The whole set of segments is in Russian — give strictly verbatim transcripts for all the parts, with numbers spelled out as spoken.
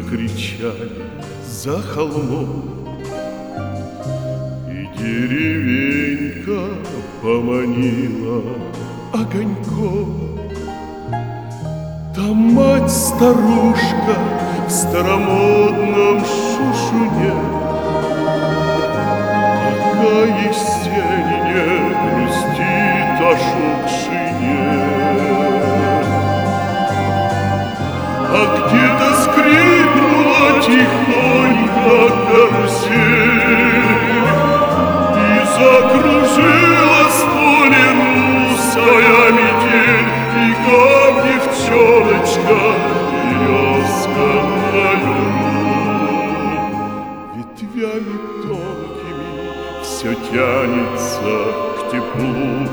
закричали за холмом, и деревенька поманила огоньком. Там мать-старушка в старомодном шушуне, пока Есенине грустит о Шукшине. А где-то скрипнула тихонько карусель, и закружила с поля русская метель, и как девчоночка березка на льду. Ветвями тонкими все тянется к теплу.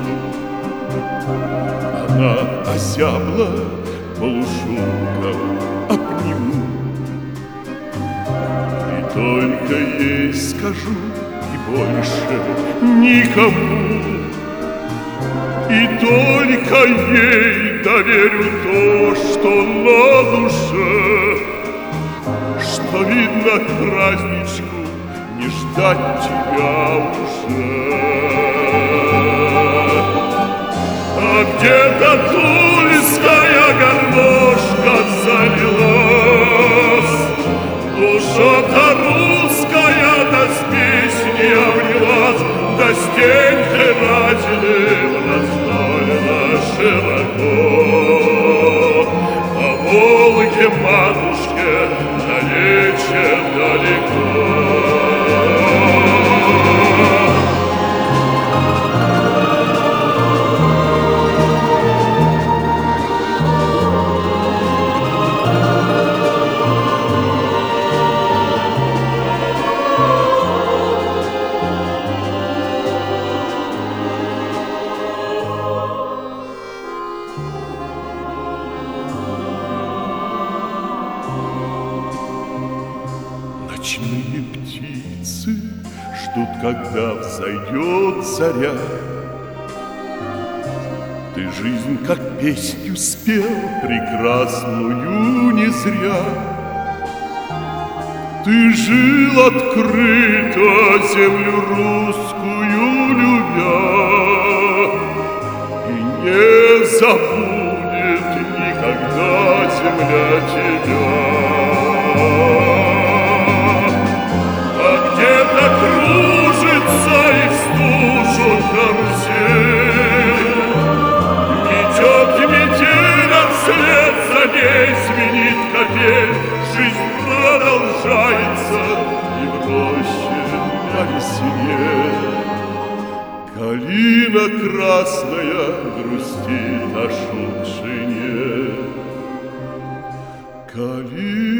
Она озябла полушубком обниму, и только ей скажу, и больше никому. И только ей доверю то, что на душе, что, видно, к праздничку не ждать тебя уже. А где-то тульская гармошка завелась, душа-то русская до с песней обнялась, до стенки разиным раздольно широко. По Волге матушке далече далеко. Ночные птицы ждут, когда взойдет заря. Ты жизнь как песню спел прекрасную не зря. Ты жил открыто землю русскую любя, и не забудет никогда земля тебя. Где-то кружится и в стужу карусель, метет метель, а вслед за ней звенит капель. Жизнь продолжается и в роще на весне. Калина красная грустит о Шукшине. Калина